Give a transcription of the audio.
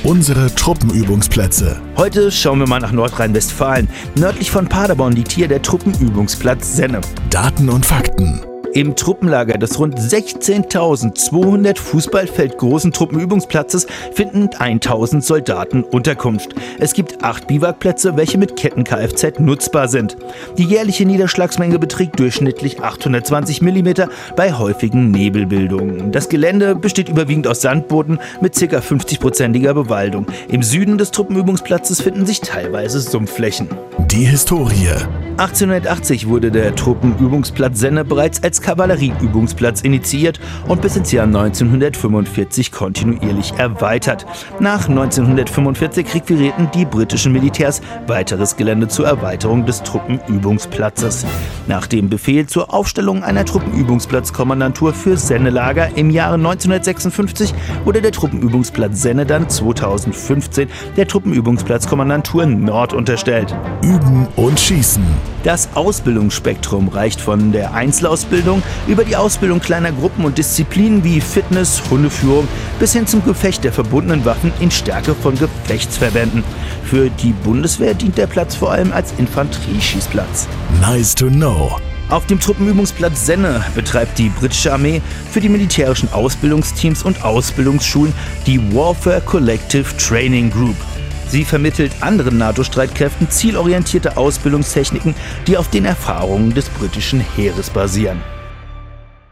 Unsere Truppenübungsplätze. Heute schauen wir mal nach Nordrhein-Westfalen. Nördlich von Paderborn liegt hier der Truppenübungsplatz Senne. Daten und Fakten. Im Truppenlager des rund 16.200 Fußballfeld großen Truppenübungsplatzes finden 1.000 Soldaten Unterkunft. Es gibt 8 Biwakplätze, welche mit Ketten-Kfz nutzbar sind. Die jährliche Niederschlagsmenge beträgt durchschnittlich 820 mm bei häufigen Nebelbildungen. Das Gelände besteht überwiegend aus Sandboden mit ca. 50%iger Bewaldung. Im Süden des Truppenübungsplatzes finden sich teilweise Sumpfflächen. Die Historie. 1880 wurde der Truppenübungsplatz Senne bereits als Kavallerieübungsplatz initiiert und bis ins Jahr 1945 kontinuierlich erweitert. Nach 1945 requirierten die britischen Militärs weiteres Gelände zur Erweiterung des Truppenübungsplatzes. Nach dem Befehl zur Aufstellung einer Truppenübungsplatzkommandantur für Sennelager im Jahre 1956 wurde der Truppenübungsplatz Senne dann 2015 der Truppenübungsplatzkommandantur Nord unterstellt. Üben und Schießen. Das Ausbildungsspektrum reicht von der Einzelausbildung über die Ausbildung kleiner Gruppen und Disziplinen wie Fitness, Hundeführung bis hin zum Gefecht der verbundenen Waffen in Stärke von Gefechtsverbänden. Für die Bundeswehr dient der Platz vor allem als Infanterieschießplatz. Nice to know. Auf dem Truppenübungsplatz Senne betreibt die britische Armee für die militärischen Ausbildungsteams und Ausbildungsschulen die Warfare Collective Training Group. Sie vermittelt anderen NATO-Streitkräften zielorientierte Ausbildungstechniken, die auf den Erfahrungen des britischen Heeres basieren.